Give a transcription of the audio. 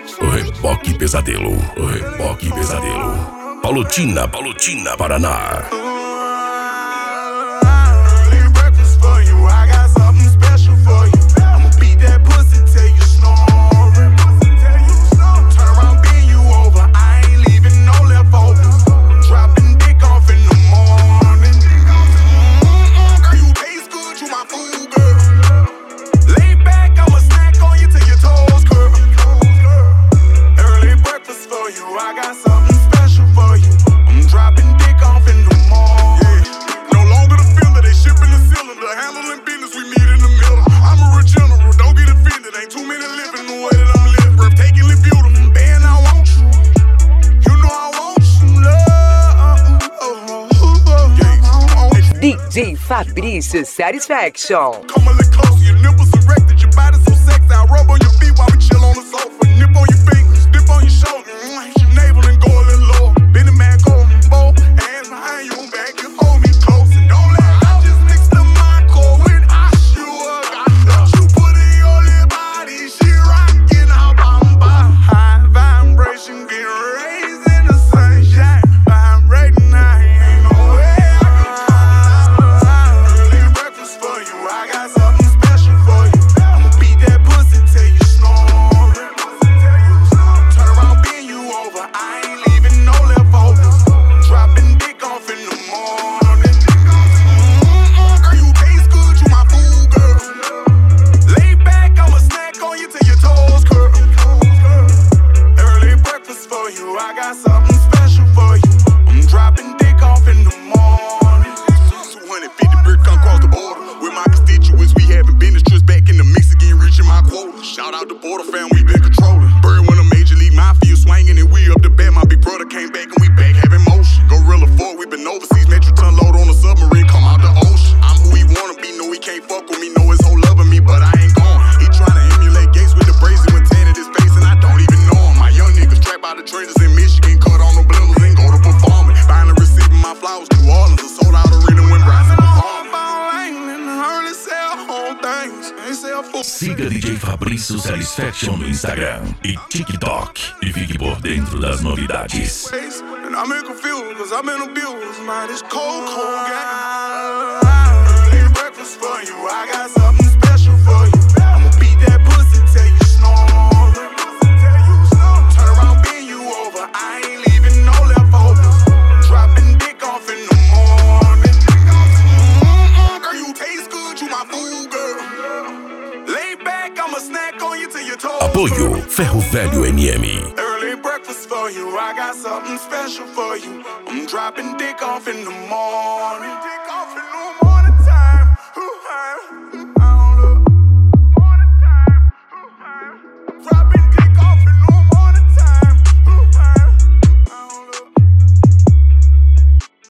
O Reboque Pesadelo, o Reboque Pesadelo. Palotina, Paraná. DJ Fabrício Satisfaction. Come a little closer, your nipples erected, your body so sexy. I rub on your feet while we chill on the sofa. Nip on your fingers, dip on your shoulder. Hit your navel and go a little lower. Benny Mac on both hands behind you and back. You hold me close and don't let I just mix the Marco with Ashua. Got you put in your little body, she rockin' her bamba. High vibration, get raised in the sunshine. Vibrating, I ain't no way. Shout out to Border fam, we been controlling. Bird when a major league mafia swinging and we up the bat. My big brother came back and we back having motion. Gorilla Ford, we been overseas. Metro ton load on a submarine, come out the ocean. I'm who he wanna be, know he can't fuck with me. Know his whole loving me, but I ain't going. He tryna emulate Gates with the brazen with tan in his face, and I don't even know him. My young niggas trap out the trenches in Michigan, cut on the blenders and go to performing. Finally receiving my flowers, New Orleans, a sold out arena when Bryson performing. Siga DJ Fabrício Satisfaction no Instagram e TikTok e fique por dentro das novidades. And I'm in confused, cause I'm in abuse. Man, this cold game. Early breakfast for you, I got something special for you. I'ma beat that pussy till you snoring. Turn around, bend you over, I ain't leaving no leftovers. Dropping dick off in the morning. Girl, you taste good, you my food, girl. Apoio Ferro Velho MM. Early breakfast for you, I got something special for you. I'm dropping dick off in the morning.